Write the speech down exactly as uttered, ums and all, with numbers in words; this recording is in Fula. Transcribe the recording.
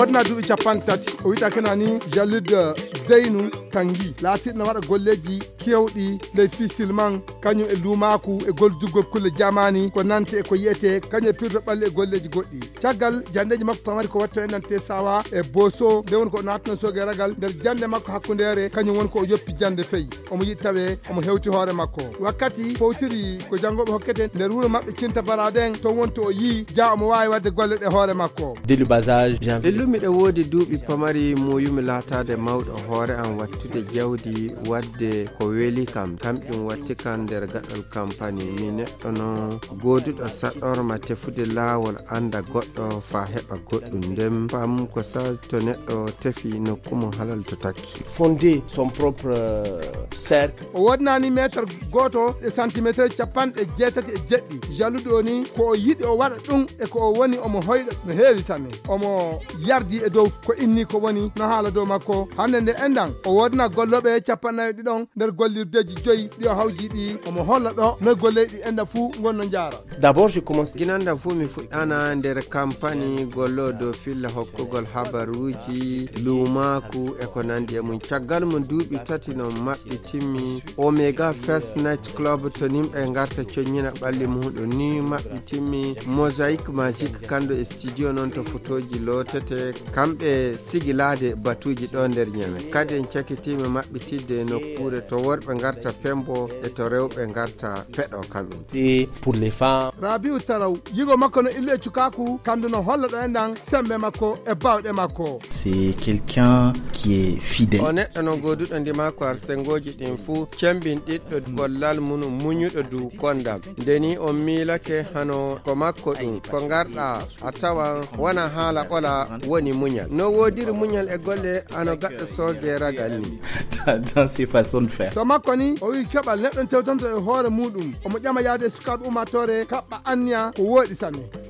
wodna duɓi capan tati o wita kenani Jallude Zeynu Tangi laatiɗo waɗa golleji kewɗi ley fisilman kañum e lumaku e goldugol kulle jamani ko nante e ko yiyete kañum e pirto ɓalli e golleji goɗɗi caggal jandeji makko pamari ko watta e nante sawa e boso nde woni ko natno sogue ragal nder jande makko hakkundere kañum woni ko o yoppi jande feyi omo yiɗi tawe omo hewti hoore makko wakkati fowtiri ko janggoɓe hokkete nder wuuro mabɓe Cinta Baraden to wonto o yi ja omo wawi wadde golle ɗe hoore makko dès le bas âge illumiɗo woodi duuɓi pamari mo yumi laatade mawɗo hoore am wattude jawdi wadde ko weeli kam kamƴum watti kan nder gaɗol campagne mi neɗɗo no gooduɗo saɗorma tefude laawol anda goɗɗo fa heɓa goɗɗum ndem fam ko sa to neɗɗo tefi nokkumo halal to takki fonder son propre cercle o wodnani métre goto e centimétre capanɗe jeetati e jeɗɗi Jallude o ni ko o yiɗi o waɗa ɗum e ko o woni omo hoyɗa no heewi sanne omo yardi e dow ko inni ko woni no haala dow makko hande nde endan o wodna golloɓe capannayyi ɗiɗon nder gollirdeji joyyi ɗi o hawji ɗi omo holla ɗo no golleji ɗi enda fuu gonno jaara d'abord je commence ginanda fuu mi fuɗɗana nder campagne gollo dow filla hokkugol habaruji lumaku e ko nandi e mum caggal mo duuɓi tati no maɓɓi timmi Omega First Night Club to nimɓe garta coññina ɓalli muɗum ni maɓɓi timmi Mosaïque Magique kando e studio noon to photoji lotete kamɓe sigilade batuji ɗo nder ñame kadi en cakkitimi maɓɓitidde nokkure to worɓe garta pembo e to rewɓe garta peɗo kamɓen et pour les femmes Rabiu Taraw yigo makko no illu e cukaku kandu no holla ɗo endan sembe makko e bawɗe makko c'est quelqu'un qui est fidèle o neɗɗo no goduɗo ndimako arsengoji ɗin fuu cembin ɗiɗɗo gollal mum muñuɗo du kondam ndeni o miilake hano ko makko ɗum ko garɗa a tawan wona haala ɓola woni muñal no wodiri muñal e golle ano gaɗɗo soogue ragal ni dans ses façons de faire to makko ni o wi keɓal neɗɗon tewtanto e hoore muɗum omo ƴama yaade sukaɓe umatore kaɓɓa anniya ko wooɗi sanne